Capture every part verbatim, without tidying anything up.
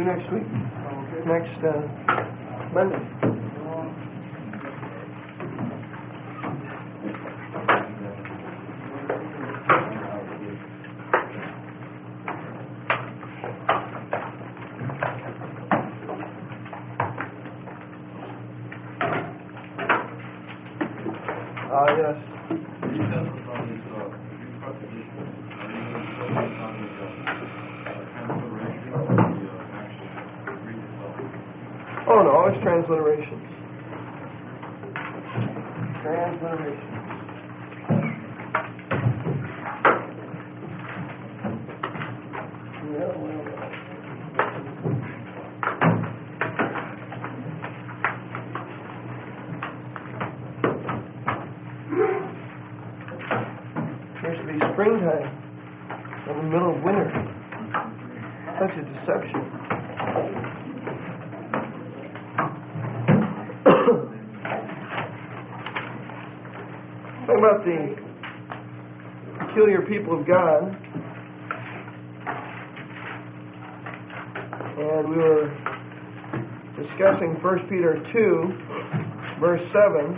Do next week. Next uh, Monday. Ah, yes. Oh no, it's transliterations. Transliterations. Yeah, well, appears to be springtime in the middle of winter. Such a deception. Talking about the peculiar people of God, and we were discussing First Peter two, verse seven.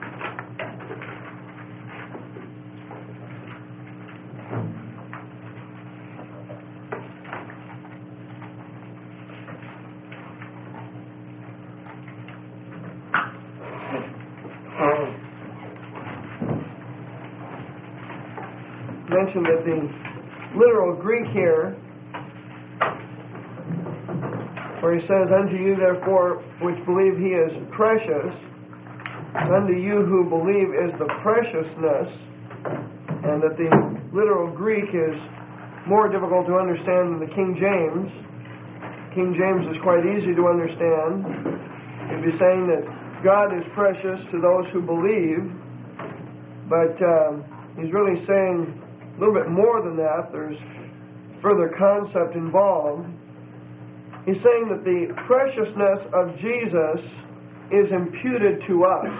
Mentioned that the literal Greek here, where he says, "Unto you therefore which believe he is precious, unto you who believe is the preciousness," and that the literal Greek is more difficult to understand than the King James. King James is quite easy to understand. He'd be saying that God is precious to those who believe, but um, he's really saying a little bit more than that. There's further concept involved. He's saying that the preciousness of Jesus is imputed to us.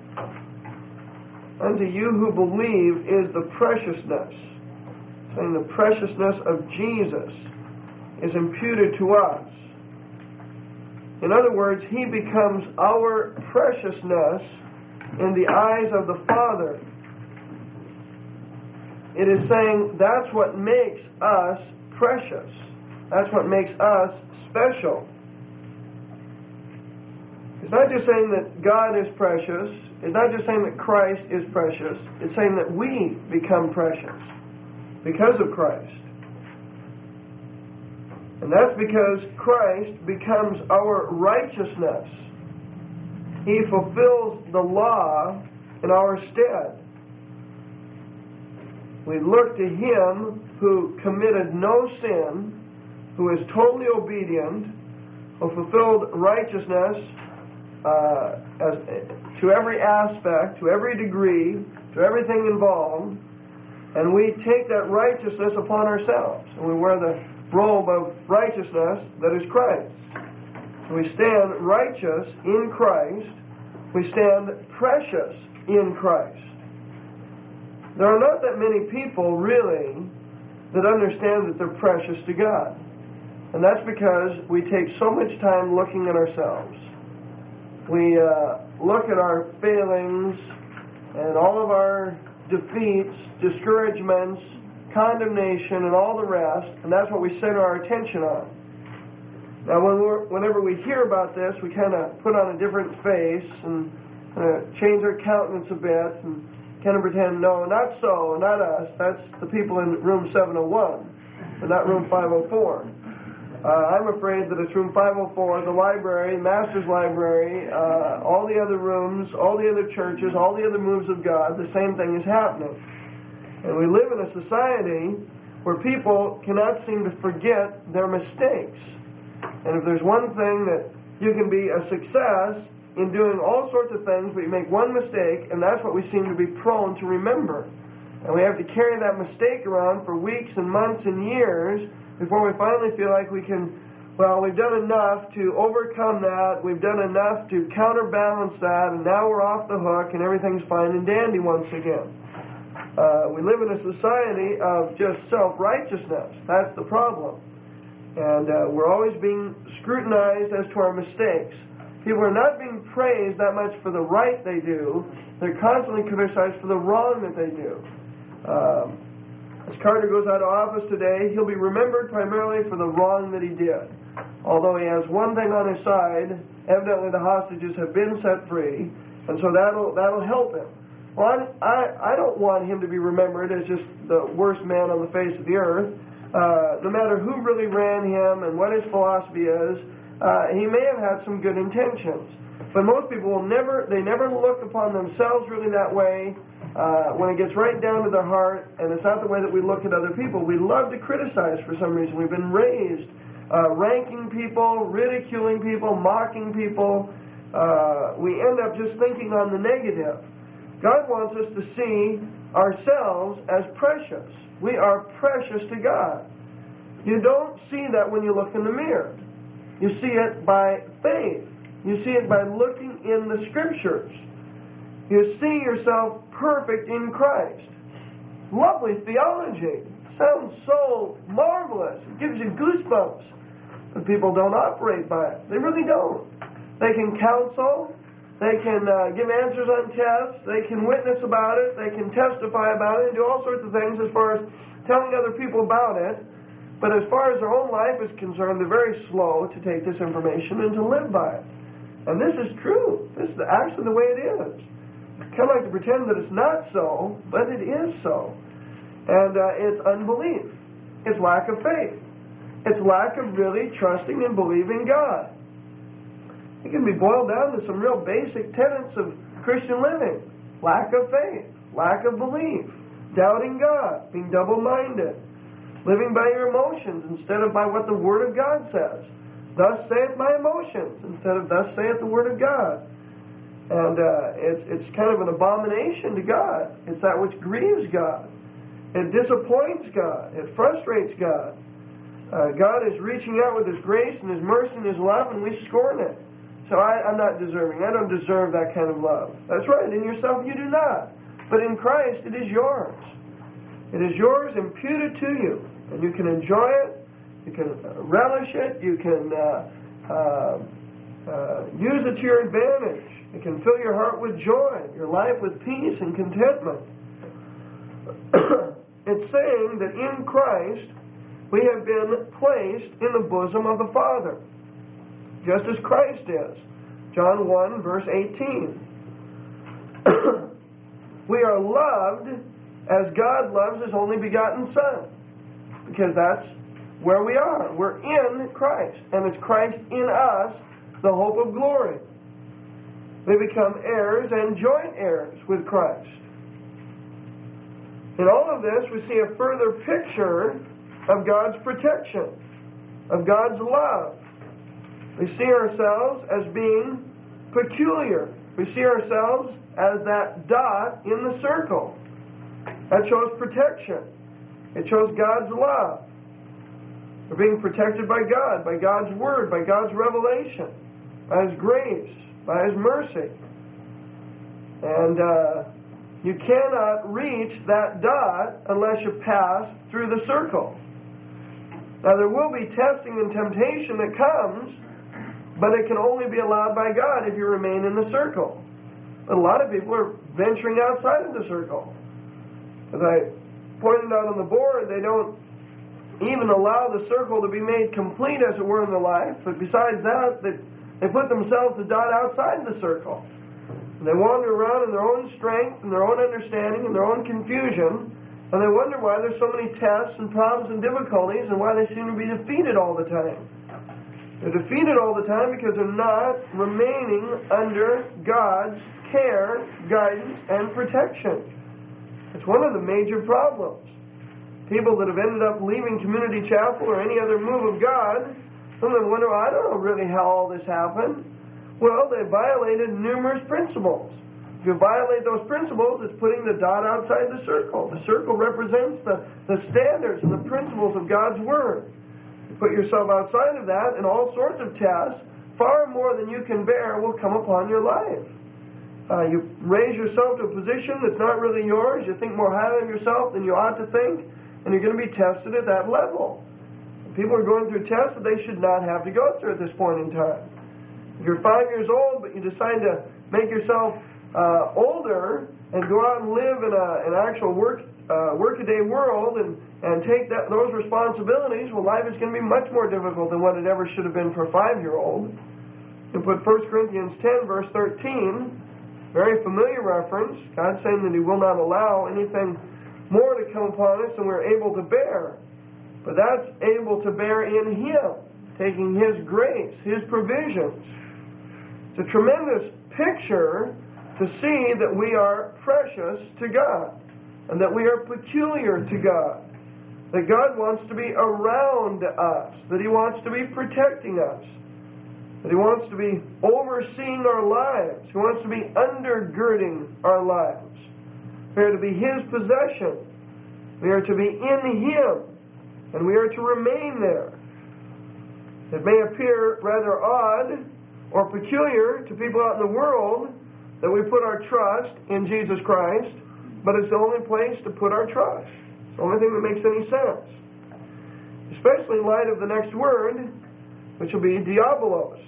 Unto you who believe is the preciousness. Saying the preciousness of Jesus is imputed to us. In other words, he becomes our preciousness in the eyes of the Father. It is saying that's what makes us precious. That's what makes us special. It's not just saying that God is precious. It's not just saying that Christ is precious. It's saying that we become precious because of Christ. And that's because Christ becomes our righteousness. He fulfills the law in our stead. We look to him who committed no sin, who is totally obedient, who fulfilled righteousness uh, as, to every aspect, to every degree, to everything involved, and we take that righteousness upon ourselves, and we wear the robe of righteousness that is Christ. We stand righteous in Christ. We stand precious in Christ. There are not that many people, really, that understand that they're precious to God. And that's because we take so much time looking at ourselves. We uh, look at our failings and all of our defeats, discouragements, condemnation, and all the rest, and that's what we center our attention on. Now, when we're, whenever we hear about this, we kind of put on a different face and uh, change our countenance a bit and kind of pretend, no, not so, not us. That's the people in room seven oh one, but not room five oh four. Uh, I'm afraid that it's room five oh four, the library, Master's Library, uh, all the other rooms, all the other churches, all the other moves of God, the same thing is happening. And we live in a society where people cannot seem to forget their mistakes. And if there's one thing that you can be a success in doing all sorts of things, but you make one mistake, and that's what we seem to be prone to remember. And we have to carry that mistake around for weeks and months and years before we finally feel like we can, well, we've done enough to overcome that, we've done enough to counterbalance that, and now we're off the hook and everything's fine and dandy once again. Uh, we live in a society of just self-righteousness. That's the problem. And uh, we're always being scrutinized as to our mistakes. People are not being praised that much for the right they do. They're constantly criticized for the wrong that they do. Um, as Carter goes out of office today, he'll be remembered primarily for the wrong that he did. Although he has one thing on his side, evidently the hostages have been set free, and so that'll that'll help him. Well, I'm, I I don't want him to be remembered as just the worst man on the face of the earth. Uh, no matter who really ran him and what his philosophy is, uh, he may have had some good intentions. But most people will never, they never look upon themselves really that way uh, when it gets right down to their heart, and it's not the way that we look at other people. We love to criticize for some reason. We've been raised uh, ranking people, ridiculing people, mocking people. Uh, we end up just thinking on the negative. God wants us to see ourselves as precious. We are precious to God. You don't see that when you look in the mirror. You see it by faith. You see it by looking in the Scriptures. You see yourself perfect in Christ. Lovely theology. Sounds so marvelous. It gives you goosebumps. But people don't operate by it. They really don't. They can counsel. They can uh, give answers on tests. They can witness about it. They can testify about it and do all sorts of things as far as telling other people about it. But as far as their own life is concerned, they're very slow to take this information and to live by it. And this is true. This is actually the way it is. I kind of like to pretend that it's not so, but it is so. And uh, it's unbelief. It's lack of faith. It's lack of really trusting and believing God. It can be boiled down to some real basic tenets of Christian living. Lack of faith, lack of belief, doubting God, being double-minded, living by your emotions instead of by what the Word of God says. Thus saith my emotions instead of thus saith the Word of God. And uh, it's, it's kind of an abomination to God. It's that which grieves God. It disappoints God. It frustrates God. Uh, God is reaching out with His grace and His mercy and His love, and we scorn it. So I, I'm not deserving. I don't deserve that kind of love. That's right. In yourself you do not. But in Christ it is yours. It is yours imputed to you. And you can enjoy it. You can relish it. You can uh, uh, uh, use it to your advantage. It can fill your heart with joy, your life with peace and contentment. It's saying that in Christ we have been placed in the bosom of the Father, just as Christ is. John one, verse eighteen. We are loved as God loves His only begotten Son, because that's where we are. We're in Christ, and it's Christ in us, the hope of glory. We become heirs and joint heirs with Christ. In all of this, we see a further picture of God's protection, of God's love. We see ourselves as being peculiar. We see ourselves as that dot in the circle. That shows protection. It shows God's love. We're being protected by God, by God's Word, by God's revelation, by His grace, by His mercy. And uh, you cannot reach that dot unless you pass through the circle. Now, there will be testing and temptation that comes, but it can only be allowed by God if you remain in the circle. But a lot of people are venturing outside of the circle. As I pointed out on the board, they don't even allow the circle to be made complete, as it were, in their life. But besides that, they, they put themselves a dot outside the circle. And they wander around in their own strength and their own understanding and their own confusion, and they wonder why there's so many tests and problems and difficulties and why they seem to be defeated all the time. They're defeated all the time because they're not remaining under God's care, guidance, and protection. It's one of the major problems. People that have ended up leaving Community Chapel or any other move of God, some of them wonder, well, I don't know really how all this happened. Well, they violated numerous principles. If you violate those principles, it's putting the dot outside the circle. The circle represents the, the standards and the principles of God's Word. You put yourself outside of that, and all sorts of tests, far more than you can bear, will come upon your life. Uh, you raise yourself to a position that's not really yours. You think more highly of yourself than you ought to think, and you're going to be tested at that level. People are going through tests that they should not have to go through at this point in time. If you're five years old, but you decide to make yourself uh, older and go out and live in a, an actual work uh, workaday world and, and take that, those responsibilities, well, life is going to be much more difficult than what it ever should have been for a five-year-old. You put First Corinthians ten, verse thirteen, very familiar reference. God saying that He will not allow anything more to come upon us than we're able to bear. But that's able to bear in Him, taking His grace, His provisions. It's a tremendous picture to see that we are precious to God and that we are peculiar to God, that God wants to be around us, that He wants to be protecting us, that He wants to be overseeing our lives, He wants to be undergirding our lives. We are to be His possession. We are to be in Him, and we are to remain there. It may appear rather odd or peculiar to people out in the world that we put our trust in Jesus Christ, but it's the only place to put our trust. It's the only thing that makes any sense. Especially in light of the next word, which will be diabolos.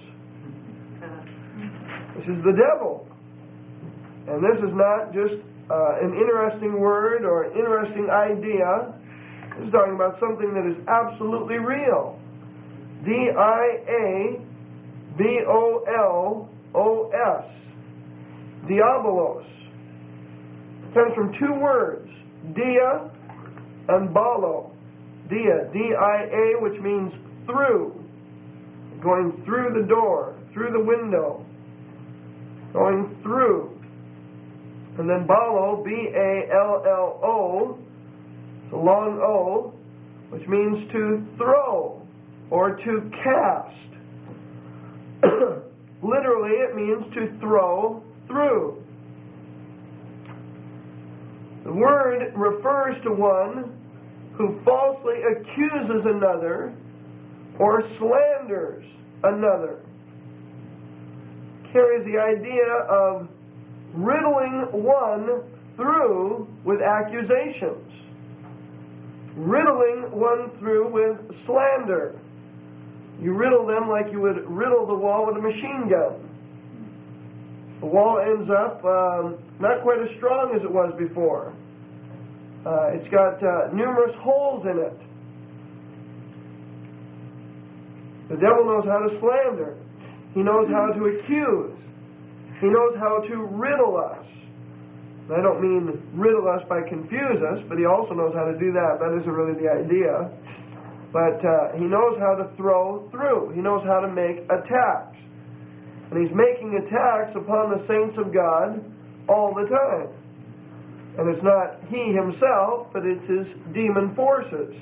This is the devil. And this is not just uh, an interesting word or an interesting idea. This is talking about something that is absolutely real. D I A B O L O S. Diabolos. It comes from two words, dia and balo. Dia, D I A, which means through. Going through the door, through the window. Going through. And then balo, B A L L O, it's a long O, which means to throw or to cast. Literally, it means to throw through. The word refers to one who falsely accuses another or slanders another. Carries the idea of riddling one through with accusations. Riddling one through with slander. You riddle them like you would riddle the wall with a machine gun. The wall ends up um, not quite as strong as it was before. Uh, it's got uh, numerous holes in it. The devil knows how to slander. He knows how to accuse. He knows how to riddle us. And I don't mean riddle us by confuse us, but he also knows how to do that. That isn't really the idea. But uh, he knows how to throw through. He knows how to make attacks. And he's making attacks upon the saints of God all the time. And it's not he himself, but it's his demon forces.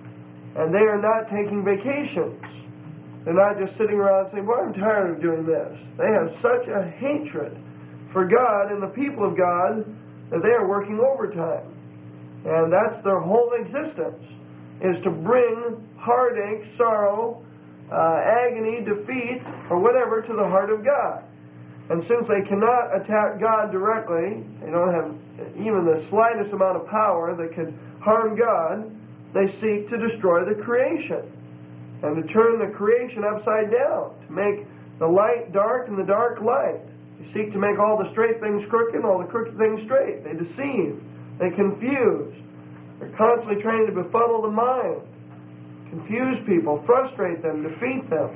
And they are not taking vacations. They're not just sitting around saying, well, I'm tired of doing this. They have such a hatred for God and the people of God that they are working overtime. And that's their whole existence, is to bring heartache, sorrow, uh, agony, defeat, or whatever to the heart of God. And since they cannot attack God directly, they don't have even the slightest amount of power that could harm God, they seek to destroy the creation and to turn the creation upside down, to make the light dark and the dark light. They seek to make all the straight things crooked and all the crooked things straight. They deceive. They confuse. They're constantly trying to befuddle the mind, confuse people, frustrate them, defeat them.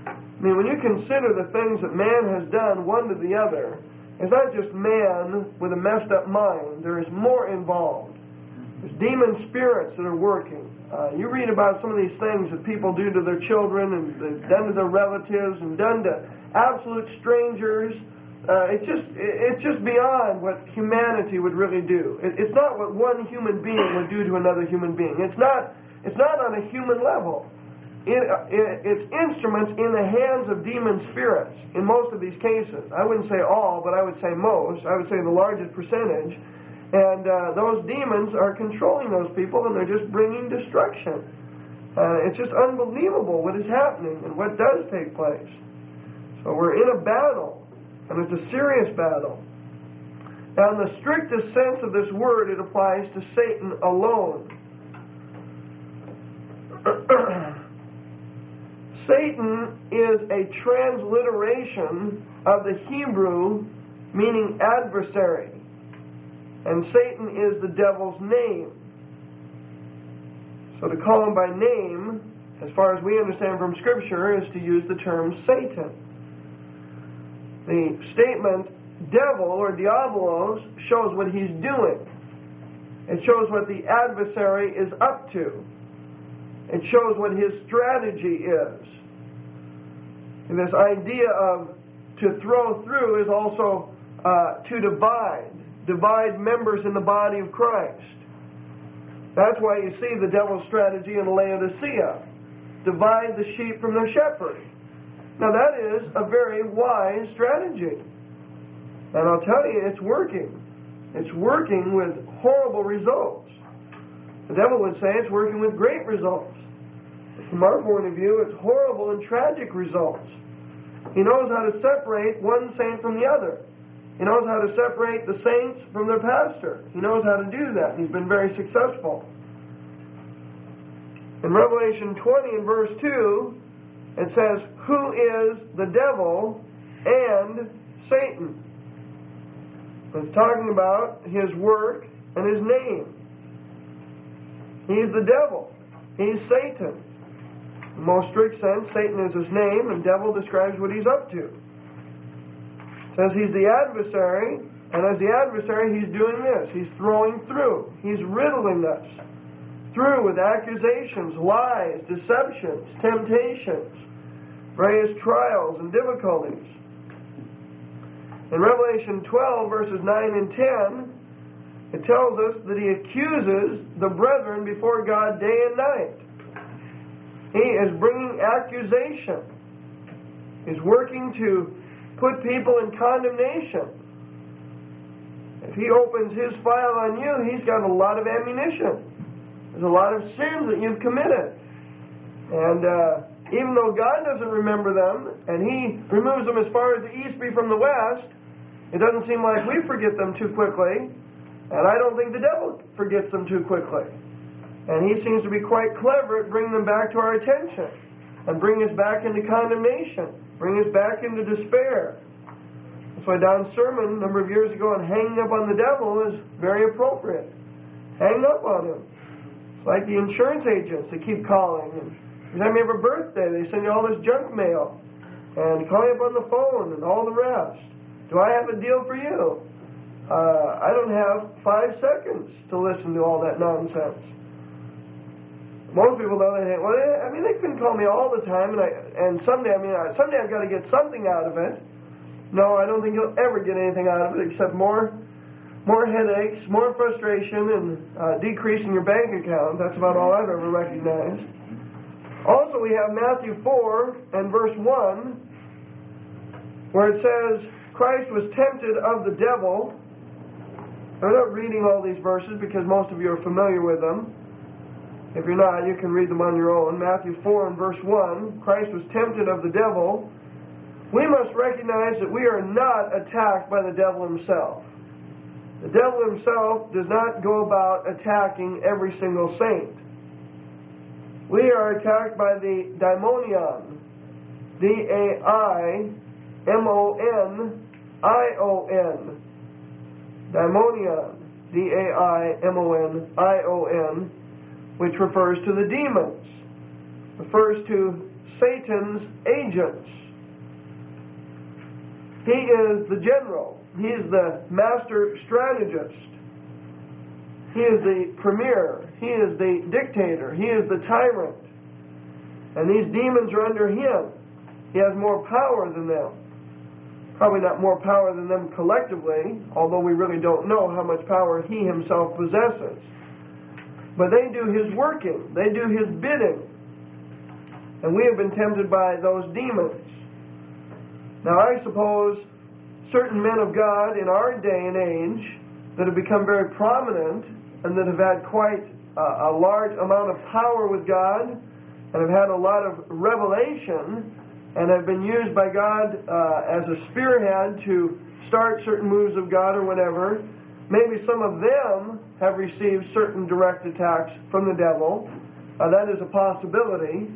I mean, when you consider the things that man has done one to the other, it's not just man with a messed up mind. There is more involved. There's demon spirits that are working. Uh, you read about some of these things that people do to their children and they've done to their relatives and done to absolute strangers. Uh, it's just it's just beyond what humanity would really do. It, it's not what one human being would do to another human being. It's not it's not on a human level. It, it, it's instruments in the hands of demon spirits in most of these cases. I wouldn't say all, but I would say most. I would say the largest percentage. And uh, those demons are controlling those people, and they're just bringing destruction. Uh, it's just unbelievable what is happening and what does take place. So we're in a battle, and it's a serious battle. Now, in the strictest sense of this word, it applies to Satan alone. Satan is a transliteration of the Hebrew meaning adversary. And Satan is the devil's name. So to call him by name, as far as we understand from Scripture, is to use the term Satan. The statement devil or diabolos shows what he's doing. It shows what the adversary is up to. It shows what his strategy is. And this idea of to throw through is also uh, to divide. Divide members in the body of Christ. That's why you see the devil's strategy in Laodicea. Divide the sheep from their shepherd. Now that is a very wise strategy. And I'll tell you, it's working. It's working with horrible results. The devil would say it's working with great results. But from our point of view, it's horrible and tragic results. He knows how to separate one saint from the other. He knows how to separate the saints from their pastor. He knows how to do that. He's been very successful. In Revelation twenty and verse two, it says, "Who is the devil and Satan?" It's talking about his work and his name. He's the devil. He's Satan. In the most strict sense, Satan is his name, and devil describes what he's up to. It says he's the adversary, and as the adversary, he's doing this. He's throwing through. He's riddling us through with accusations, lies, deceptions, temptations, various trials and difficulties. In Revelation twelve, verses nine and ten, it tells us that he accuses the brethren before God day and night. He is bringing accusation. He's working to put people in condemnation. If he opens his file on you, he's got a lot of ammunition. There's a lot of sins that you've committed. And uh, even though God doesn't remember them, and he removes them as far as the east be from the west, it doesn't seem like we forget them too quickly. And I don't think the devil forgets them too quickly. And he seems to be quite clever at bringing them back to our attention and bring us back into condemnation, bring us back into despair. That's why Don's sermon a number of years ago on hanging up on the devil is very appropriate. Hang up on him. It's like the insurance agents that keep calling. And every time you have a birthday, they send you all this junk mail and call you up on the phone and all the rest. Do I have a deal for you? Uh, I don't have five seconds to listen to all that nonsense. Most people, though, they think, well, I mean, they couldn't call me all the time, and I, and someday, I mean, someday I've got to get something out of it. No, I don't think you'll ever get anything out of it except more, more headaches, more frustration, and uh, decreasing your bank account. That's about all I've ever recognized. Also, we have Matthew four and verse one, where it says, Christ was tempted of the devil. I'm not reading all these verses because most of you are familiar with them. If you're not, you can read them on your own. Matthew four and verse one, Christ was tempted of the devil. We must recognize that we are not attacked by the devil himself. The devil himself does not go about attacking every single saint. We are attacked by the daimonion, D A I M O N I O N. Daimonion, D A I M O N I O N, which refers to the demons, refers to Satan's agents. He is the general. He is the master strategist. He is the premier. He is the dictator. He is the tyrant. And these demons are under him. He has more power than them. Probably not more power than them collectively, although we really don't know how much power he himself possesses. But they do his working. They do his bidding. And we have been tempted by those demons. Now I suppose certain men of God in our day and age that have become very prominent and that have had quite a, a large amount of power with God and have had a lot of revelation and have been used by God uh, as a spearhead to start certain moves of God or whatever, maybe some of them have received certain direct attacks from the devil. Uh, that is a possibility.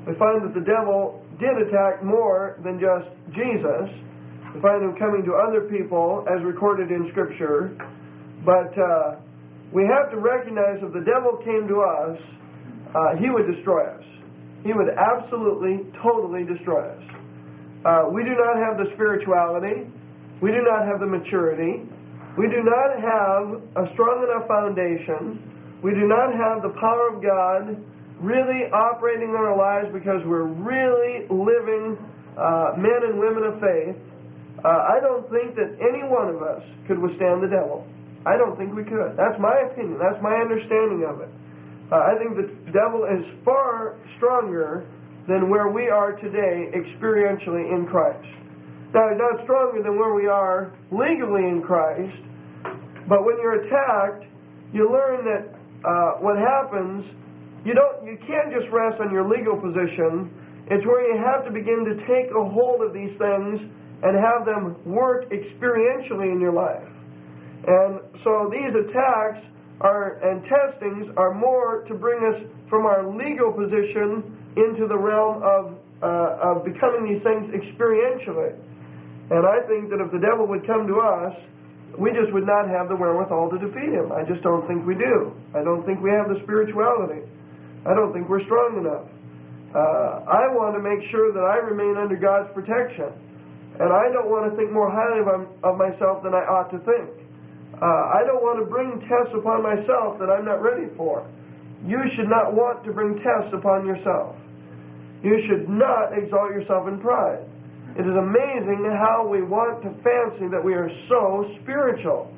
we find that the devil did attack more than just Jesus. We find him coming to other people, as recorded in Scripture. But uh, we have to recognize if the devil came to us, uh, he would destroy us. He would absolutely, totally destroy us. Uh, we do not have the spirituality. We do not have the maturity. We do not have a strong enough foundation. We do not have the power of God really operating in our lives because we're really living uh, men and women of faith. Uh, I don't think that any one of us could withstand the devil. I don't think we could. That's my opinion. That's my understanding of it. Uh, I think the devil is far stronger than where we are today experientially in Christ. Now, he's not stronger than where we are legally in Christ, but when you're attacked, you learn that uh, what happens, you don't, you can't just rest on your legal position. It's where you have to begin to take a hold of these things and have them work experientially in your life. And so these attacks are and testings are more to bring us from our legal position into the realm of uh, of becoming these things experientially. And I think that if the devil would come to us, we just would not have the wherewithal to defeat him. I just don't think we do. I don't think we have the spirituality. I don't think we're strong enough. Uh, I want to make sure that I remain under God's protection. And I don't want to think more highly of, of myself than I ought to think. Uh, I don't want to bring tests upon myself that I'm not ready for. You should not want to bring tests upon yourself. You should not exalt yourself in pride. It is amazing how we want to fancy that we are so spiritual.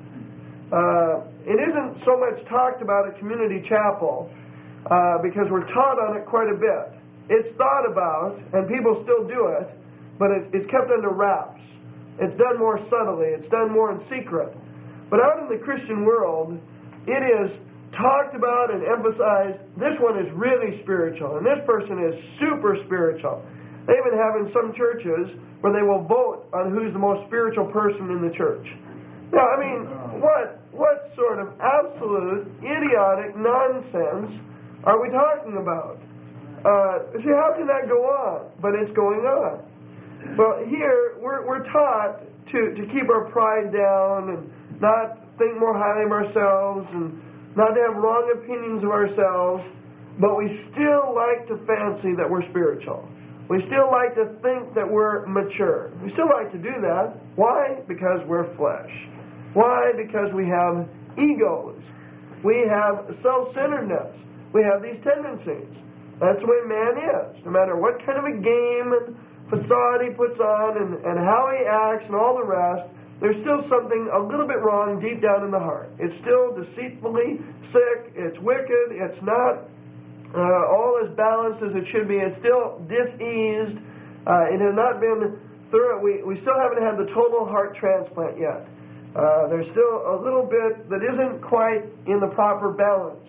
Uh, it isn't so much talked about at Community Chapel uh, because we're taught on it quite a bit. It's thought about, and people still do it, but it, it's kept under wraps. It's done more subtly. It's done more in secret. But out in the Christian world, it is talked about and emphasized, this one is really spiritual, and this person is super spiritual. They even have in some churches where they will vote on who's the most spiritual person in the church. Now, I mean, what what sort of absolute idiotic nonsense are we talking about? Uh, see, how can that go on? But it's going on. Well, here, we're, we're taught to, to keep our pride down and not think more highly of ourselves and not to have wrong opinions of ourselves, but we still like to fancy that we're spiritual. We still like to think that we're mature. We still like to do that. Why? Because we're flesh. Why? Because we have egos. We have self-centeredness. We have these tendencies. That's the way man is. No matter what kind of a game and facade he puts on and, and how he acts and all the rest, there's still something a little bit wrong deep down in the heart. It's still deceitfully sick. It's wicked. It's not uh, all as balanced as it should be. It's still diseased. Uh, it has not been thorough. We, we still haven't had the total heart transplant yet. Uh, there's still a little bit that isn't quite in the proper balance.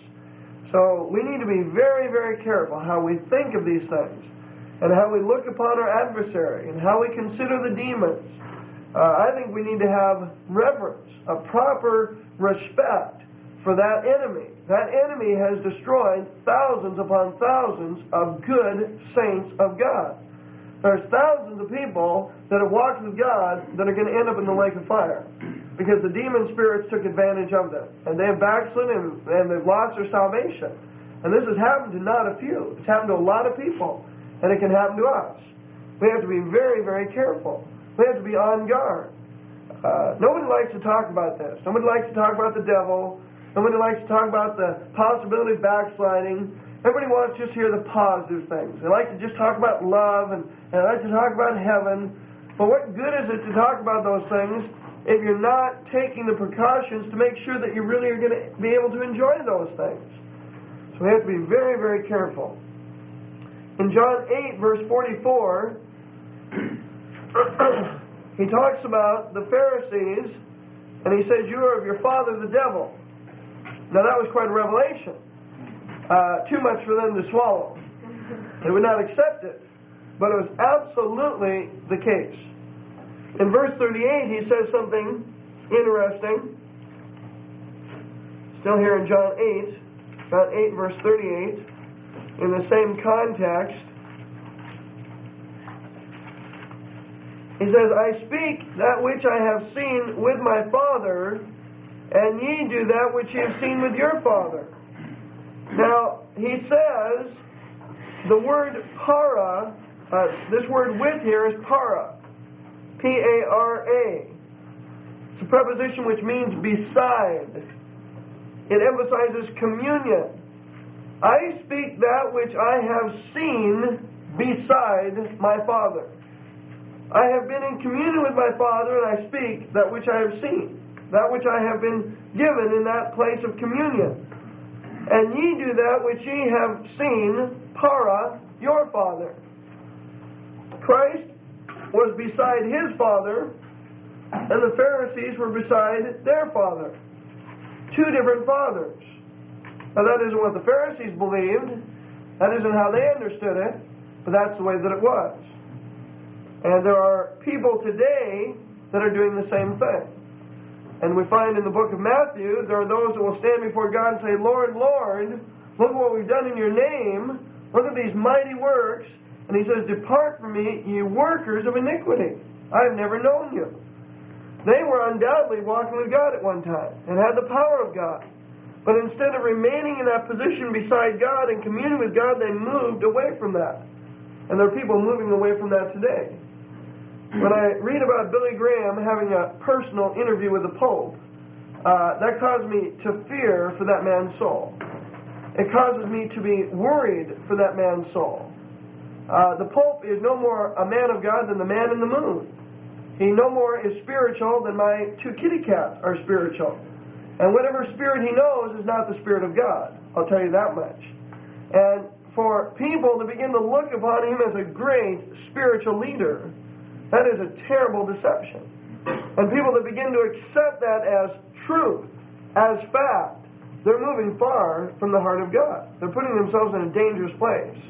So we need to be very, very careful how we think of these things and how we look upon our adversary and how we consider the demons. Uh, I think we need to have reverence, a proper respect for that enemy. That enemy has destroyed thousands upon thousands of good saints of God. There's thousands of people that have walked with God that are going to end up in the lake of fire because the demon spirits took advantage of them. And they have backslidden and, and they've lost their salvation. And this has happened to not a few. It's happened to a lot of people. And it can happen to us. We have to be very, very careful. We have to be on guard. Uh, nobody likes to talk about this. Nobody likes to talk about the devil. Nobody likes to talk about the possibility of backsliding. Everybody wants to just hear the positive things. They like to just talk about love and, and they like to talk about heaven. But what good is it to talk about those things if you're not taking the precautions to make sure that you really are going to be able to enjoy those things? So we have to be very, very careful. In John eight, verse forty-four, he talks about the Pharisees, and he says, you are of your father the devil. Now that was quite a revelation. Uh, too much for them to swallow. They would not accept it. But it was absolutely the case. In verse thirty-eight, he says something interesting. Still here in John eight, John eight, verse thirty-eight, in the same context. He says, I speak that which I have seen with my Father, and ye do that which ye have seen with your father. Now, he says, the word para, uh, this word with here is para. P A R A. It's a preposition which means beside. It emphasizes communion. I speak that which I have seen beside my Father. I have been in communion with my Father, and I speak that which I have seen, that which I have been given in that place of communion. And ye do that which ye have seen, para, your Father. Christ was beside his Father, and the Pharisees were beside their Father. Two different fathers. Now that isn't what the Pharisees believed. That isn't how they understood it, but that's the way that it was. And there are people today that are doing the same thing. And we find in the book of Matthew, there are those that will stand before God and say, Lord, Lord, look what we've done in your name. Look at these mighty works. And he says, depart from me, ye workers of iniquity. I have never known you. They were undoubtedly walking with God at one time and had the power of God. But instead of remaining in that position beside God and communing with God, they moved away from that. And there are people moving away from that today. When I read about Billy Graham having a personal interview with the Pope, uh, that caused me to fear for that man's soul. It causes me to be worried for that man's soul. Uh, the Pope is no more a man of God than the man in the moon. He no more is spiritual than my two kitty cats are spiritual. And whatever spirit he knows is not the Spirit of God. I'll tell you that much. And for people to begin to look upon him as a great spiritual leader, that is a terrible deception. And people that begin to accept that as truth, as fact, they're moving far from the heart of God. They're putting themselves in a dangerous place.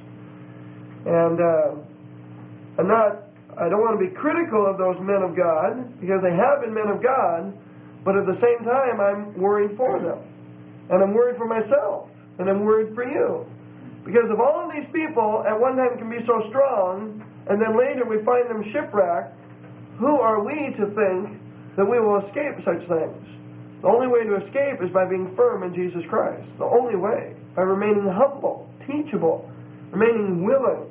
And uh, I'm not, I don't want to be critical of those men of God, because they have been men of God, but at the same time, I'm worried for them. And I'm worried for myself. And I'm worried for you. Because if all of these people at one time can be so strong, and then later we find them shipwrecked, who are we to think that we will escape such things? The only way to escape is by being firm in Jesus Christ. The only way. By remaining humble, teachable, remaining willing.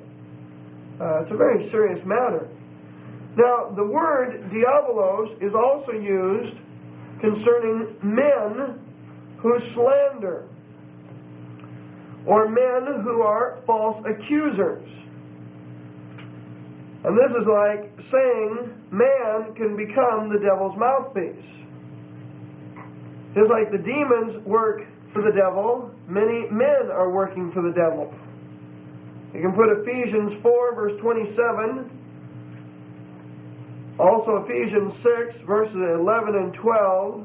Uh, it's a very serious matter. Now, the word diabolos is also used concerning men who slander, or men who are false accusers. And this is like saying man can become the devil's mouthpiece. Just like the demons work for the devil, many men are working for the devil. You can put Ephesians four, verse twenty-seven, also Ephesians six, verses eleven and twelve,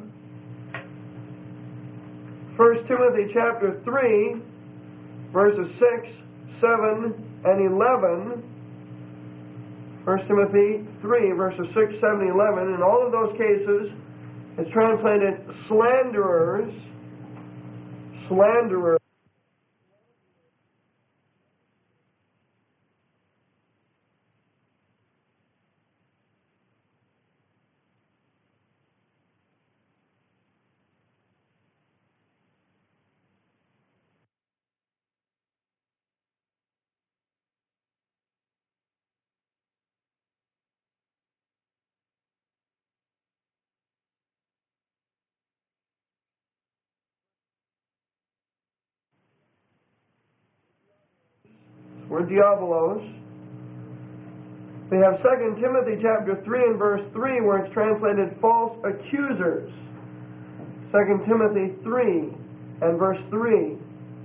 First Timothy chapter three, verses six, seven, and eleven, First Timothy three, verses six, seven, and eleven. In all of those cases, it's translated slanderers, slanderers. We're diabolos. We have Second Timothy chapter three and verse three, where it's translated false accusers. Second Timothy three and verse three.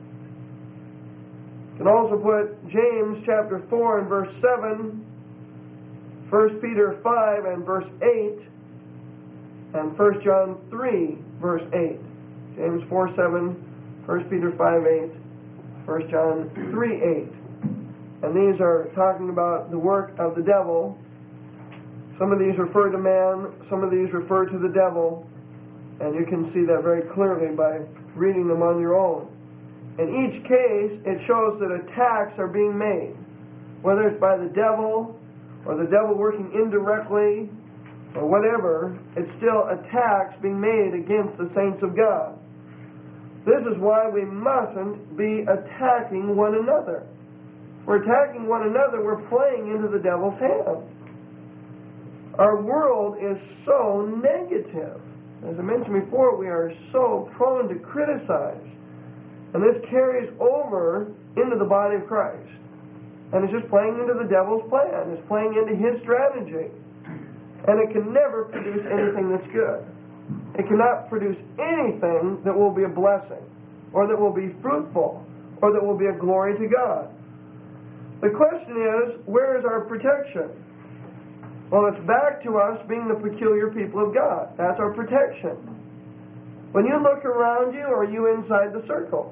You can also put James chapter four and verse seven, First Peter five and verse eight, and First John three, verse eight. James four, seven, First Peter five, eight, First John three, eight. And these are talking about the work of the devil. Some of these refer to man, some of these refer to the devil, and you can see that very clearly by reading them on your own. In each case, it shows that attacks are being made, whether it's by the devil, or the devil working indirectly, or whatever, it's still attacks being made against the saints of God. This is why we mustn't be attacking one another. If we're attacking one another, we're playing into the devil's hands. Our world is so negative. As I mentioned before, we are so prone to criticize. And this carries over into the body of Christ. And it's just playing into the devil's plan. It's playing into his strategy. And it can never produce anything that's good. It cannot produce anything that will be a blessing, or that will be fruitful, or that will be a glory to God. The question is, where is our protection? Well, it's back to us being the peculiar people of God. That's our protection. When you look around you, are you inside the circle?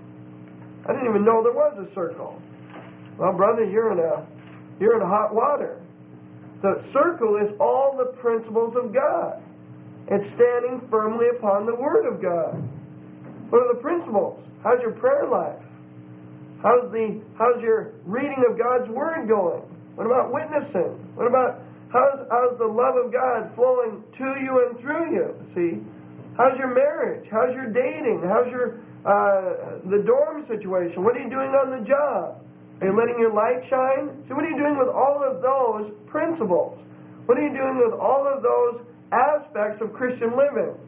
I didn't even know there was a circle. Well, brother, you're in a you're in hot water. The circle is all the principles of God. It's standing firmly upon the Word of God. What are the principles? How's your prayer life? How's the how's your reading of God's Word going? What about witnessing? What about how's how's the love of God flowing to you and through you? See? How's your marriage? How's your dating? How's your uh, the dorm situation? What are you doing on the job? Are you letting your light shine? So what are you doing with all of those principles? What are you doing with all of those aspects of Christian living?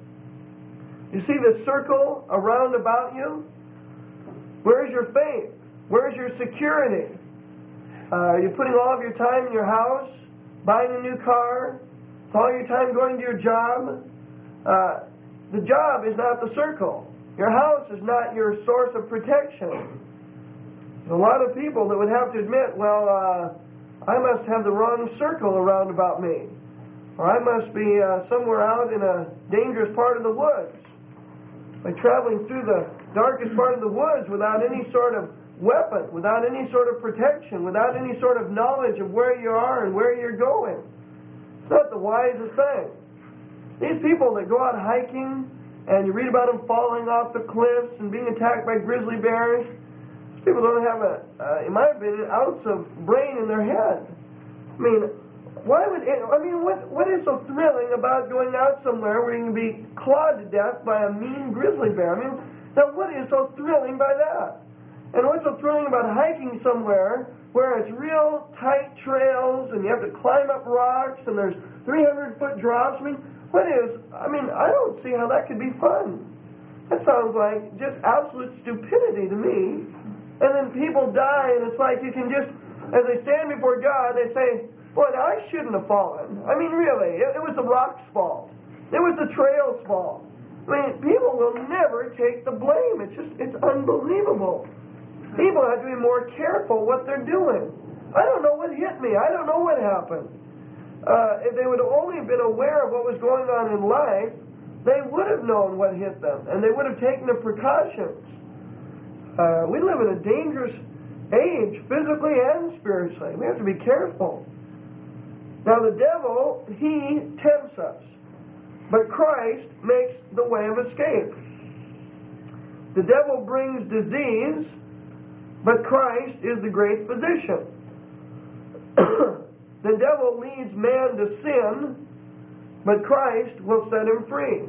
You see the circle around about you? Where's your faith? Where's your security? Uh, are you putting all of your time in your house? Buying a new car? Is all your time going to your job? Uh, the job is not the circle. Your house is not your source of protection. There's a lot of people that would have to admit, well, uh, I must have the wrong circle around about me. Or I must be uh, somewhere out in a dangerous part of the woods. By traveling through the darkest part of the woods without any sort of weapon, without any sort of protection, without any sort of knowledge of where you are and where you're going. It's not the wisest thing. These people that go out hiking and you read about them falling off the cliffs and being attacked by grizzly bears, people don't have a, uh, in my opinion, an ounce of brain in their head. I mean, why would it, I mean, what what is so thrilling about going out somewhere where you can be clawed to death by a mean grizzly bear? I mean, now what is so thrilling by that? And what's so thrilling about hiking somewhere where it's real tight trails and you have to climb up rocks and there's three hundred foot drops? I mean, what is, I mean, I don't see how that could be fun. That sounds like just absolute stupidity to me. And then people die, and it's like you can just, as they stand before God, they say, boy, now I shouldn't have fallen. I mean, really, it, it was the rock's fault. It was the trail's fault. I mean, people will never take the blame. It's just, it's unbelievable. People have to be more careful what they're doing. I don't know what hit me. I don't know what happened. Uh, if they would have only been aware of what was going on in life, they would have known what hit them, and they would have taken the precautions. Uh, we live in a dangerous age, physically and spiritually. We have to be careful. Now, the devil, he tempts us, but Christ makes the way of escape. The devil brings disease, but Christ is the great physician. The devil leads man to sin, but Christ will set him free.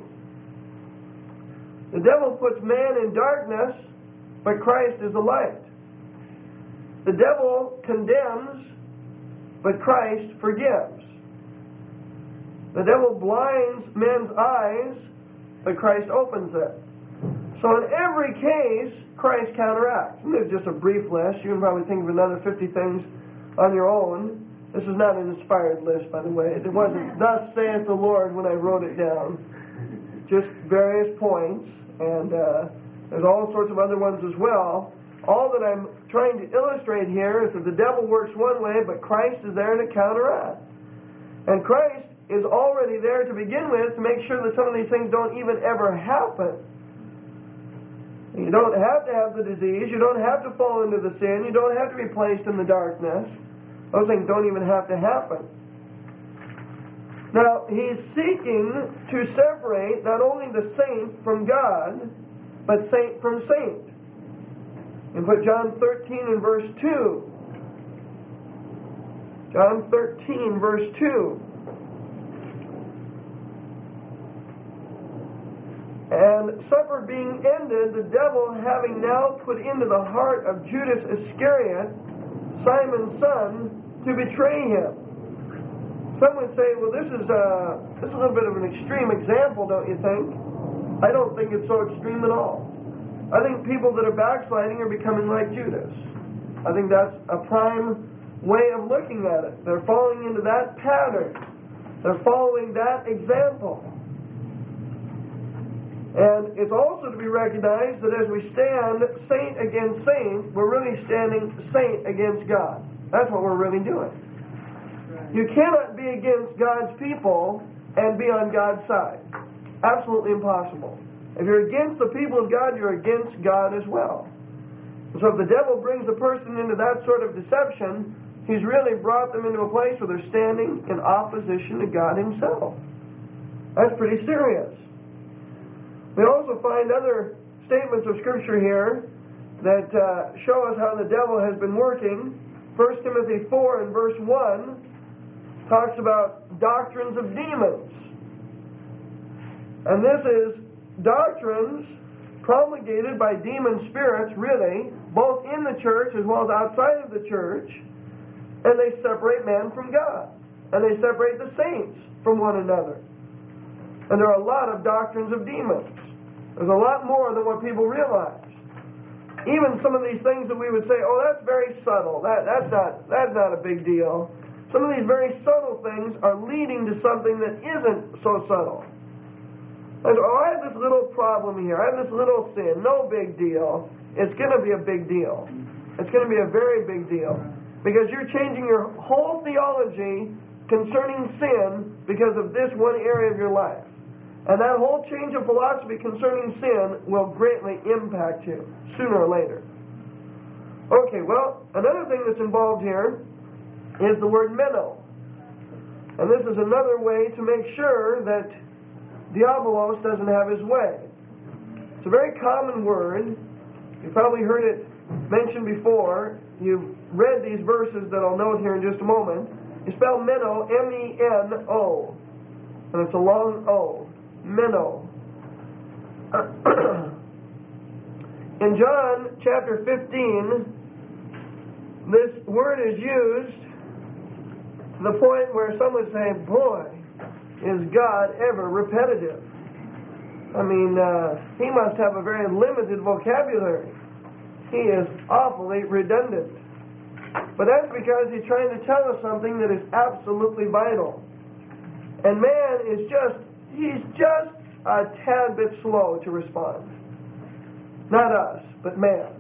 The devil puts man in darkness, but Christ is the light. The devil condemns, but Christ forgives. The devil blinds men's eyes, but Christ opens it. So in every case, Christ counteracts. And there's just a brief list. You can probably think of another fifty things on your own. This is not an inspired list, by the way. It wasn't, thus saith the Lord, when I wrote it down. Just various points, and uh, there's all sorts of other ones as well. All that I'm trying to illustrate here is that the devil works one way, but Christ is there to counteract. And Christ is already there to begin with to make sure that some of these things don't even ever happen. You don't have to have the disease. You don't have to fall into the sin. You don't have to be placed in the darkness. Those things don't even have to happen. Now, he's seeking to separate not only the saint from God, but saint from saint. And put John thirteen and verse two. John thirteen, verse two. And supper being ended, the devil having now put into the heart of Judas Iscariot, Simon's son, to betray him. Some would say, well, this is, a, this is a little bit of an extreme example, don't you think? I don't think it's so extreme at all. I think people that are backsliding are becoming like Judas. I think that's a prime way of looking at it. They're falling into that pattern. They're following that example. And it's also to be recognized that as we stand saint against saint, we're really standing saint against God. That's what we're really doing. Right. You cannot be against God's people and be on God's side. Absolutely impossible. If you're against the people of God, you're against God as well. So if the devil brings a person into that sort of deception, he's really brought them into a place where they're standing in opposition to God himself. That's pretty serious. We also find other statements of Scripture here that uh, show us how the devil has been working. First Timothy four and verse one talks about doctrines of demons. And this is doctrines promulgated by demon spirits, really, both in the church as well as outside of the church, and they separate man from God. And they separate the saints from one another. And there are a lot of doctrines of demons. There's a lot more than what people realize. Even some of these things that we would say, oh, that's very subtle. That, that's not, that's not a big deal. Some of these very subtle things are leading to something that isn't so subtle. And, oh, I have this little problem here. I have this little sin. No big deal. It's going to be a big deal. It's going to be a very big deal. Because you're changing your whole theology concerning sin because of this one area of your life. And that whole change of philosophy concerning sin will greatly impact you, sooner or later. Okay, well, another thing that's involved here is the word meno. And this is another way to make sure that diabolos doesn't have his way. It's a very common word. You've probably heard it mentioned before. You've read these verses that I'll note here in just a moment. You spell meno, M E N O. And it's a long O. Meno. In John chapter fifteen, this word is used to the point where some would say, boy, is God ever repetitive. I mean, uh, he must have a very limited vocabulary. He is awfully redundant. But that's because he's trying to tell us something that is absolutely vital. And man is just He's just a tad bit slow to respond. Not us, but man.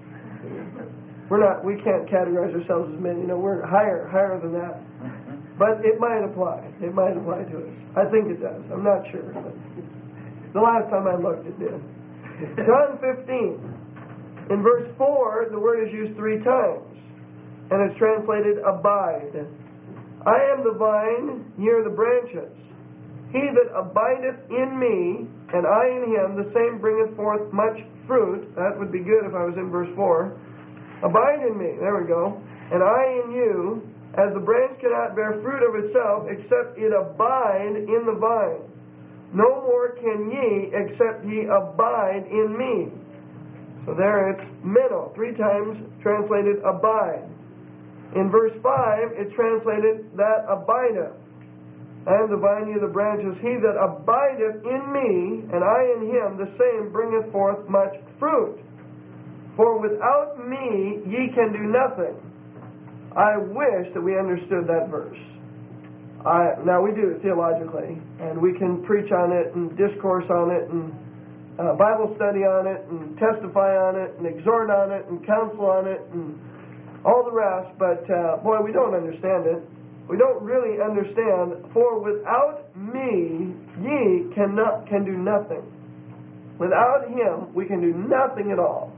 We're not, we can't categorize ourselves as men. You know, we're higher, higher than that. But it might apply. It might apply to us. I think it does. I'm not sure. But the last time I looked, it did. John fifteen. In verse four, the word is used three times. And it's translated, abide. I am the vine, ye are the branches. He that abideth in me, and I in him, the same bringeth forth much fruit. That would be good if I was in verse four. Abide in me. There we go. And I in you, as the branch cannot bear fruit of itself, except it abide in the vine. No more can ye, except ye abide in me. So there it's meno, three times translated abide. In verse five, it's translated that abideth. I am the vine, ye the branches. He that abideth in me, and I in him, the same bringeth forth much fruit. For without me ye can do nothing. I wish that we understood that verse. I, now we do theologically, and we can preach on it, and discourse on it, and uh, Bible study on it, and testify on it, and exhort on it, and counsel on it, and all the rest, but uh, boy, we don't understand it. We don't really understand, for without me, ye cannot, can do nothing. Without him, we can do nothing at all.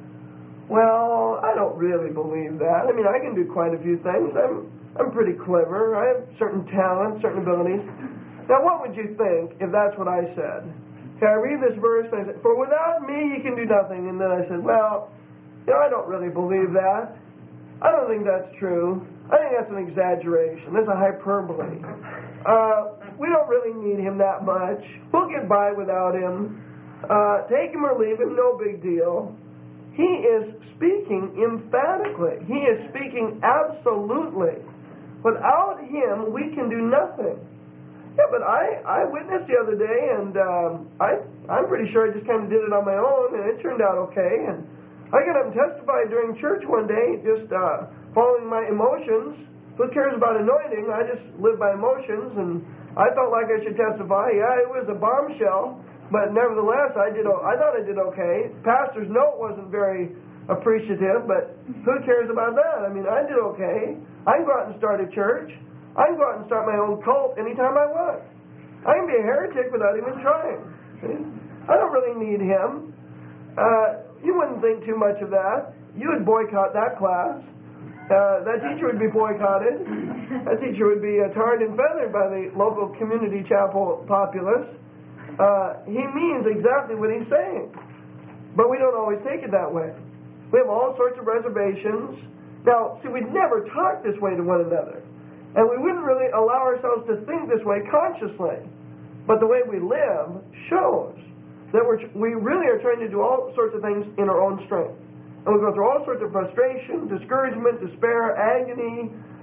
Well, I don't really believe that. I mean, I can do quite a few things. I'm, I'm pretty clever. I have certain talents, certain abilities. Now, what would you think if that's what I said? Okay, I read this verse, and I said, for without me, ye can do nothing. And then I said, well, you know, I don't really believe that. I don't think that's true. I think that's an exaggeration. That's a hyperbole. Uh, we don't really need him that much. We'll get by without him. Uh, take him or leave him, no big deal. He is speaking emphatically. He is speaking absolutely. Without him, we can do nothing. Yeah, but I, I witnessed the other day, and um, I, I'm pretty sure I just kind of did it on my own, and it turned out okay. And I got up and testified during church one day, just uh, following my emotions. Who cares about anointing? I just live by emotions, and I felt like I should testify. Yeah, it was a bombshell. But nevertheless, I did. I thought I did okay. Pastor's note wasn't very appreciative, but who cares about that? I mean, I did okay. I can go out and start a church. I can go out and start my own cult anytime I want. I can be a heretic without even trying. See? I don't really need him. Uh, you wouldn't think too much of that. You would boycott that class. Uh, that teacher would be boycotted. That teacher would be uh, tarred and feathered by the local community chapel populace. Uh, he means exactly what he's saying. But we don't always take it that way. We have all sorts of reservations. Now, see, we'd never talk this way to one another. And we wouldn't really allow ourselves to think this way consciously. But the way we live shows that we're, we really are trying to do all sorts of things in our own strength. And we go through all sorts of frustration, discouragement, despair, agony,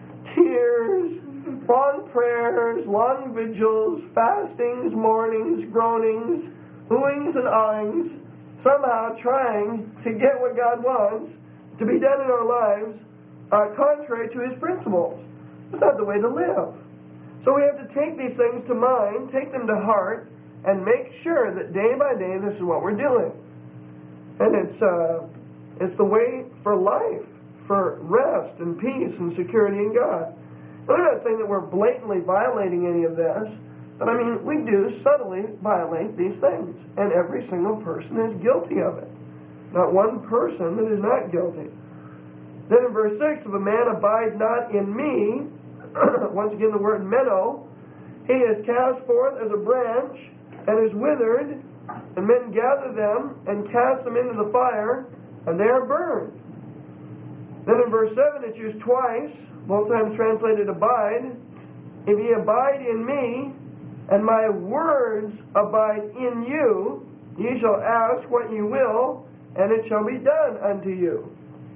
tears, long prayers, long vigils, fastings, mournings, groanings, oohings and ahhings, somehow trying to get what God wants to be done in our lives uh, contrary to His principles. That's not the way to live. So we have to take these things to mind, take them to heart, and make sure that day by day this is what we're doing. And it's, uh, it's the way for life, for rest and peace and security in God. I'm not saying that we're blatantly violating any of this, but I mean, we do subtly violate these things, and every single person is guilty of it. Not one person that is not guilty. Then in verse six, if a man abide not in me, once again the word meno, he is cast forth as a branch and is withered, and men gather them and cast them into the fire, and they are burned. Then in verse seven, it's used twice, both times translated abide. If ye abide in me, and my words abide in you, ye shall ask what ye will, and it shall be done unto you.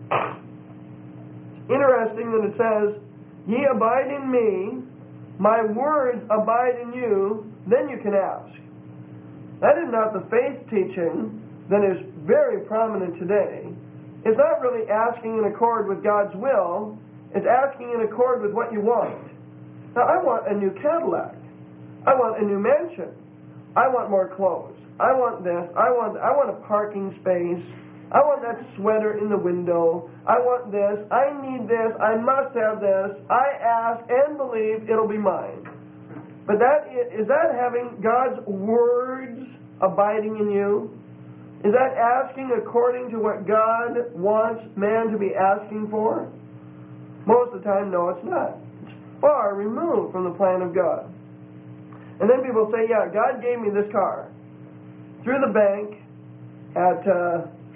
It's interesting that it says, ye abide in me, my words abide in you, then you can ask. That is not the faith teaching that is very prominent today. It's not really asking in accord with God's will. It's asking in accord with what you want. Now, I want a new Cadillac. I want a new mansion. I want more clothes. I want this. I want I want a parking space. I want that sweater in the window. I want this. I need this. I must have this. I ask and believe it'll be mine. But that is, is that having God's words abiding in you? Is that asking according to what God wants man to be asking for? Most of the time, no, it's not. It's far removed from the plan of God. And then people say, yeah, God gave me this car through the bank at uh,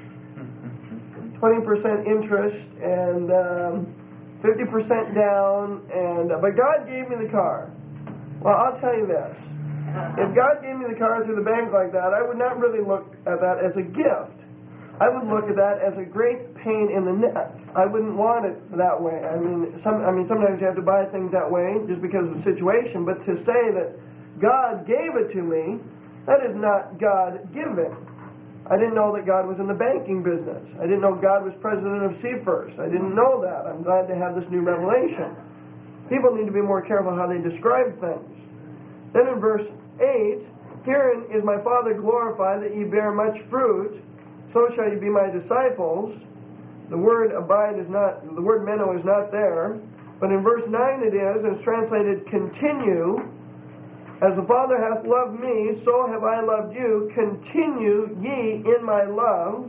twenty percent interest and um, fifty percent down, and uh, but God gave me the car. Well, I'll tell you this. If God gave me the car through the bank like that, I would not really look at that as a gift. I would look at that as a great pain in the neck. I wouldn't want it that way. I mean, some, I mean, sometimes you have to buy things that way just because of the situation, but to say that God gave it to me, that is not God giving. I didn't know that God was in the banking business. I didn't know God was president of Seafirst. I didn't know that. I'm glad to have this new revelation. People need to be more careful how they describe things. Then in verse eight, herein is my Father glorified, that ye bear much fruit, so shall ye be my disciples. The word abide is not, the word meno is not there, but in verse nine it is, and it's translated continue. As the Father hath loved me, so have I loved you. Continue ye in my love.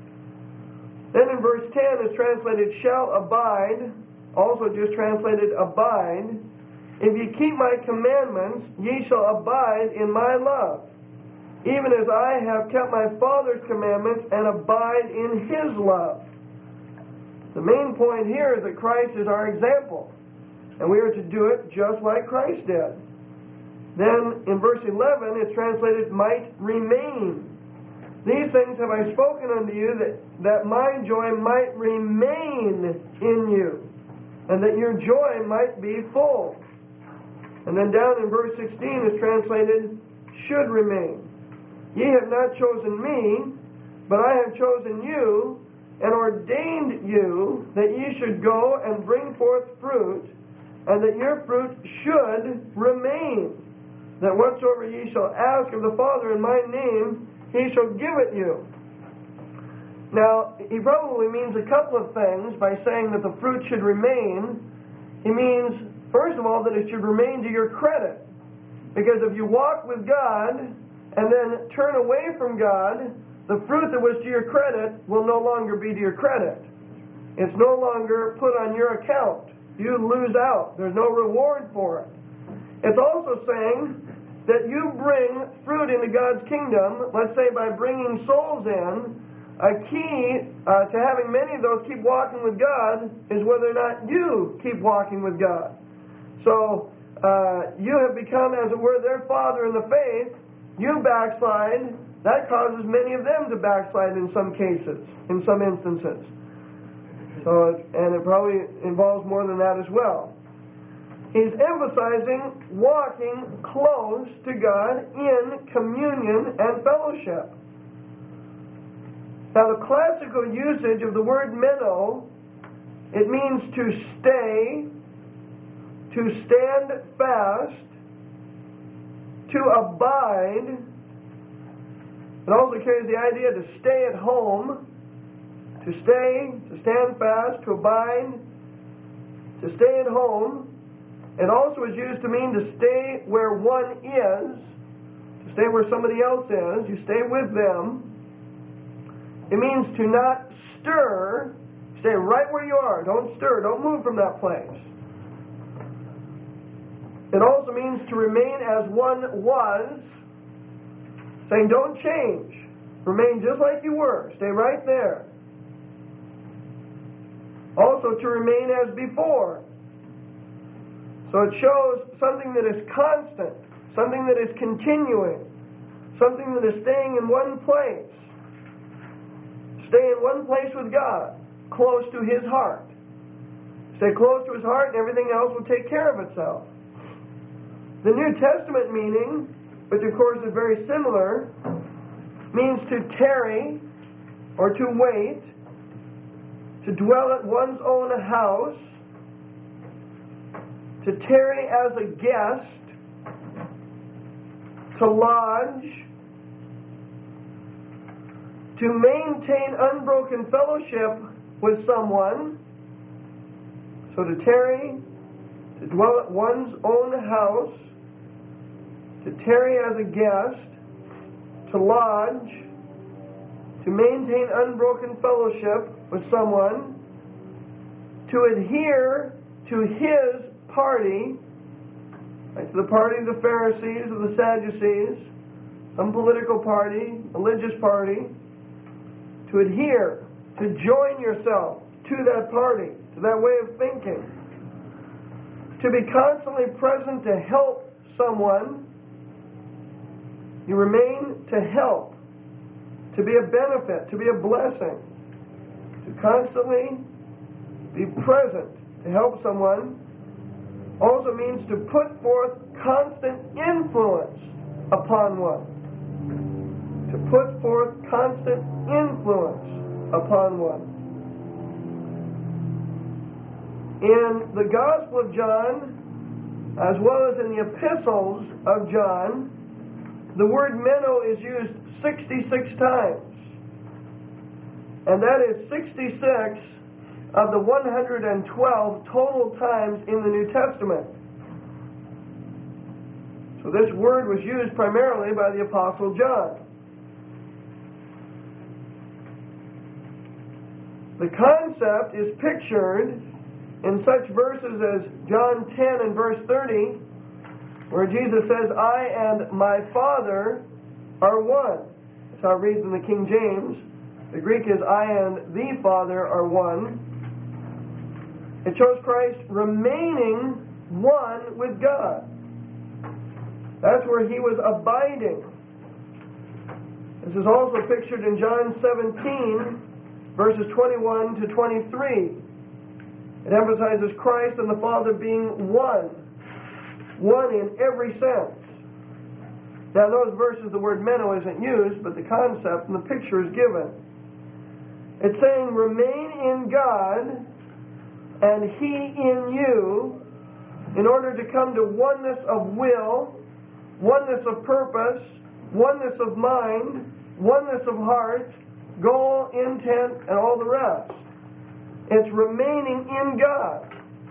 Then in verse ten it's translated shall abide, also just translated abide. If ye keep my commandments, ye shall abide in my love, even as I have kept my Father's commandments and abide in His love. The main point here is that Christ is our example, and we are to do it just like Christ did. Then in verse eleven, it's translated, might remain. These things have I spoken unto you, that, that my joy might remain in you, and that your joy might be full. And then down in verse sixteen is translated, should remain. Ye have not chosen me, but I have chosen you, and ordained you, that ye should go and bring forth fruit, and that your fruit should remain, that whatsoever ye shall ask of the Father in my name, he shall give it you. Now, he probably means a couple of things by saying that the fruit should remain. He means, first of all, that it should remain to your credit. Because if you walk with God and then turn away from God, the fruit that was to your credit will no longer be to your credit. It's no longer put on your account. You lose out. There's no reward for it. It's also saying that you bring fruit into God's kingdom, let's say by bringing souls in. A key uh, to having many of those keep walking with God is whether or not you keep walking with God. So uh, you have become, as it were, their father in the faith. You backslide. That causes many of them to backslide in some cases, in some instances. So, and it probably involves more than that as well. He's emphasizing walking close to God in communion and fellowship. Now, the classical usage of the word meno, it means to stay, to stand fast, to abide. It also carries the idea to stay at home, to stay, to stand fast, to abide, to stay at home. It also is used to mean to stay where one is, to stay where somebody else is. You stay with them. It means to not stir. Stay right where you are. Don't stir. Don't move from that place. It also means to remain as one was, saying don't change. Remain just like you were. Stay right there. Also to remain as before. So it shows something that is constant, something that is continuing, something that is staying in one place. Stay in one place with God, close to His heart. Stay close to His heart and everything else will take care of itself. The New Testament meaning, which of course is very similar, means to tarry or to wait, to dwell at one's own house, to tarry as a guest, to lodge, to maintain unbroken fellowship with someone, so to tarry, to dwell at one's own house, to tarry as a guest, to lodge, to maintain unbroken fellowship with someone, to adhere to his party, like to the party of the Pharisees or the Sadducees, some political party, religious party, to adhere, to join yourself to that party, to that way of thinking, to be constantly present to help someone. You remain to help, to be a benefit, to be a blessing, to constantly be present to help someone. Also means to put forth constant influence upon one. To put forth constant influence upon one. In the Gospel of John, as well as in the epistles of John, the word meno is used sixty-six times. And that is sixty-six of the one hundred twelve total times in the New Testament. So this word was used primarily by the Apostle John. The concept is pictured in such verses as John ten and verse thirty, where Jesus says, I and my Father are one. That's how it reads in the King James. The Greek is, I and the Father are one. It shows Christ remaining one with God. That's where he was abiding. This is also pictured in John seventeen, verses twenty-one to twenty-three. It emphasizes Christ and the Father being one. One in every sense. Now in those verses the word meno isn't used, but the concept and the picture is given. It's saying, remain in God and He in you in order to come to oneness of will, oneness of purpose, oneness of mind, oneness of heart, goal, intent, and all the rest. It's remaining in God.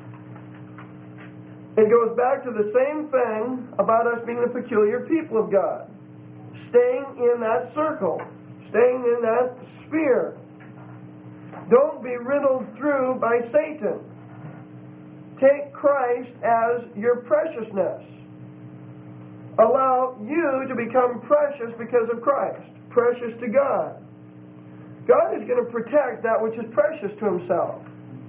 It goes back to the same thing about us being the peculiar people of God. Staying in that circle. Staying in that sphere. Don't be riddled through by Satan. Take Christ as your preciousness. Allow you to become precious because of Christ. Precious to God. God is going to protect that which is precious to Himself.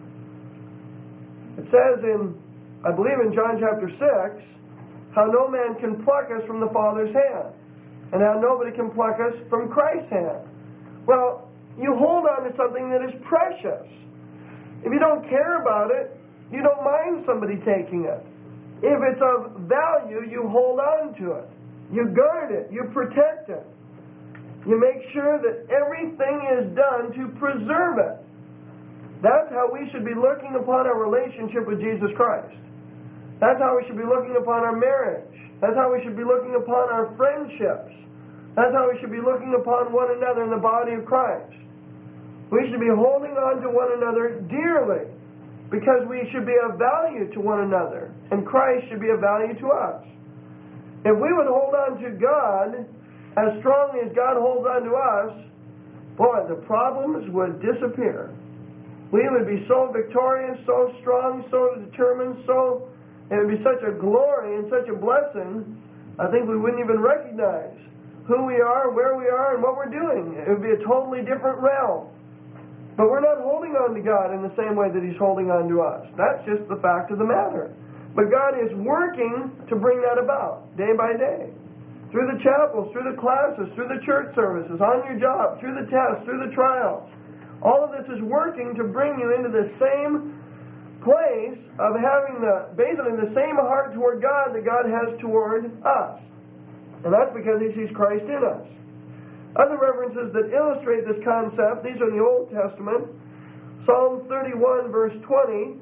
It says in, I believe in John chapter six, how no man can pluck us from the Father's hand, and how nobody can pluck us from Christ's hand. Well, you hold on to something that is precious. If you don't care about it, you don't mind somebody taking it. If it's of value, you hold on to it. You guard it. You protect it. You make sure that everything is done to preserve it. That's how we should be looking upon our relationship with Jesus Christ. That's how we should be looking upon our marriage. That's how we should be looking upon our friendships. That's how we should be looking upon one another in the body of Christ. We should be holding on to one another dearly because we should be of value to one another, and Christ should be of value to us. If we would hold on to God as strongly as God holds on to us, boy, the problems would disappear. We would be so victorious, so strong, so determined, so it would be such a glory and such a blessing, I think we wouldn't even recognize who we are, where we are, and what we're doing. It would be a totally different realm. But we're not holding on to God in the same way that He's holding on to us. That's just the fact of the matter. But God is working to bring that about, day by day. Through the chapels, through the classes, through the church services, on your job, through the tests, through the trials. All of this is working to bring you into the same place of having the basically the same heart toward God that God has toward us. And that's because He sees Christ in us. Other references that illustrate this concept, these are in the Old Testament. Psalm thirty-one, verse twenty.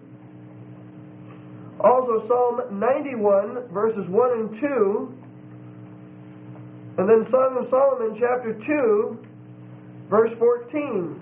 Also Psalm ninety-one, verses one and two. And then Song of Solomon, chapter two, verse fourteen.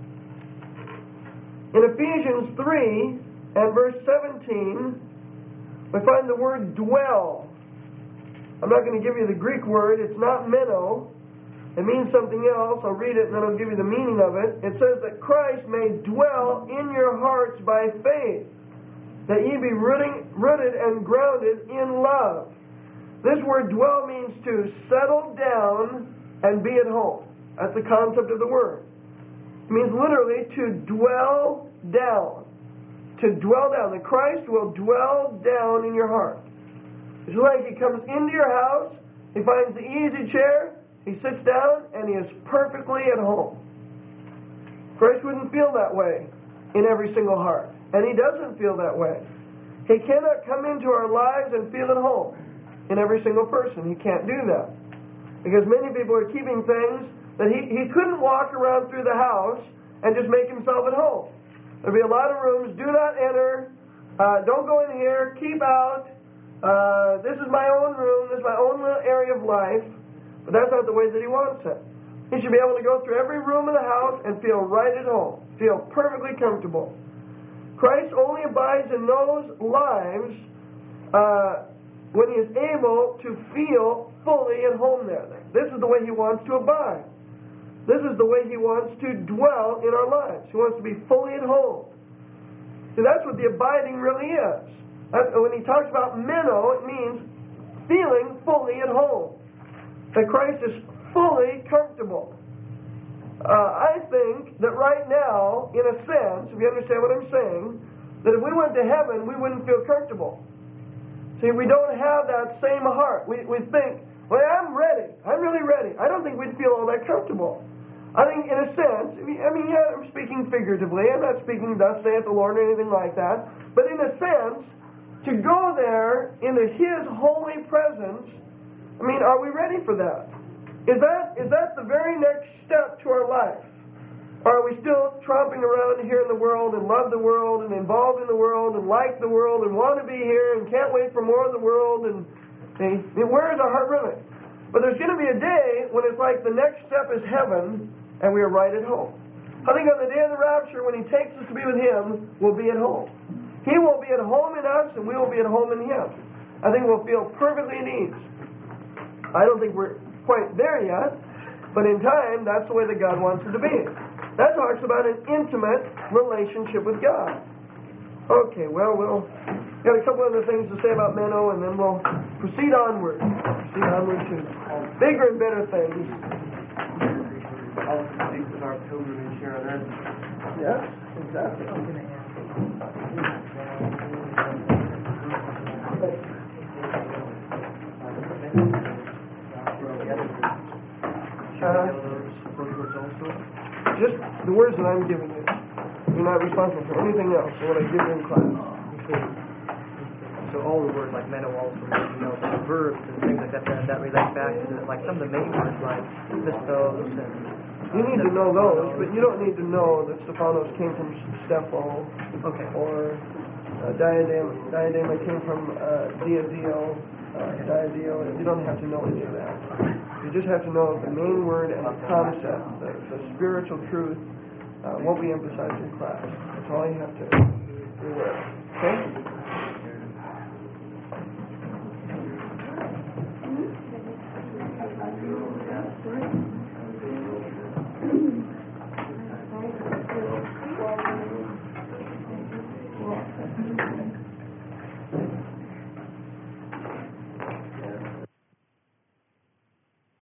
In Ephesians three and verse seventeen, we find the word dwell. I'm not going to give you the Greek word. It's not meno. It means something else. I'll read it and then I'll give you the meaning of it. It says that Christ may dwell in your hearts by faith, that ye be rooting, rooted and grounded in love. This word dwell means to settle down and be at home. That's the concept of the word. It means literally to dwell down. To dwell down. That Christ will dwell down in your heart. It's like He comes into your house, He finds the easy chair, He sits down, and He is perfectly at home. Christ wouldn't feel that way in every single heart. And He doesn't feel that way. He cannot come into our lives and feel at home in every single person. He can't do that. Because many people are keeping things that he, he couldn't walk around through the house and just make Himself at home. There'll be a lot of rooms. Do not enter. Uh, don't go in here. Keep out. Uh, this is my own room. This is my own little area of life. But that's not the way that He wants it. He should be able to go through every room in the house and feel right at home. Feel perfectly comfortable. Christ only abides in those lives uh, when He is able to feel fully at home there. This is the way He wants to abide. This is the way He wants to dwell in our lives. He wants to be fully at home. See, that's what the abiding really is. That's, when He talks about meno, it means feeling fully at home. That Christ is fully comfortable. Uh, I think that right now, in a sense, if you understand what I'm saying, that if we went to heaven, we wouldn't feel comfortable. See, we don't have that same heart. We, we think, well, I'm ready. I'm really ready. I don't think we'd feel all that comfortable. I think, in a sense, I mean, yeah, I'm speaking figuratively. I'm not speaking thus saith the Lord or anything like that. But in a sense, to go there into His holy presence, I mean, are we ready for that? Is that is that the very next step to our life? Or are we still tromping around here in the world and love the world and involved in the world and like the world and want to be here and can't wait for more of the world? And, and where is our heart really? But there's going to be a day when it's like the next step is heaven and we are right at home. I think on the day of the rapture, when He takes us to be with Him, we'll be at home. He will be at home in us and we will be at home in Him. I think we'll feel perfectly at ease. I don't think we're quite there yet, but in time, that's the way that God wants it to be. That talks about an intimate relationship with God. Okay, well, we'll got a couple other things to say about Menno, and then we'll proceed onward. Proceed onward to bigger and better things. All complete with our pilgrimage here on earth. Yes, exactly. Uh, just the words that I'm giving you. You're not responsible for anything else than what I give you in class. Okay. So all the words like Menno also, you know, the verbs and things like that, that, that relate back to the, like some of the main words like Pistos and... You need to know those, but you don't need to know that Stephanos came from Stepho. Okay. Or uh, Diadema, Diadema came from uh, Diadio, uh, Diadio. You don't have to know any of that. You just have to know the main word and the concept, the, the spiritual truth, uh, what we emphasize in class. That's all you have to be aware of. Okay?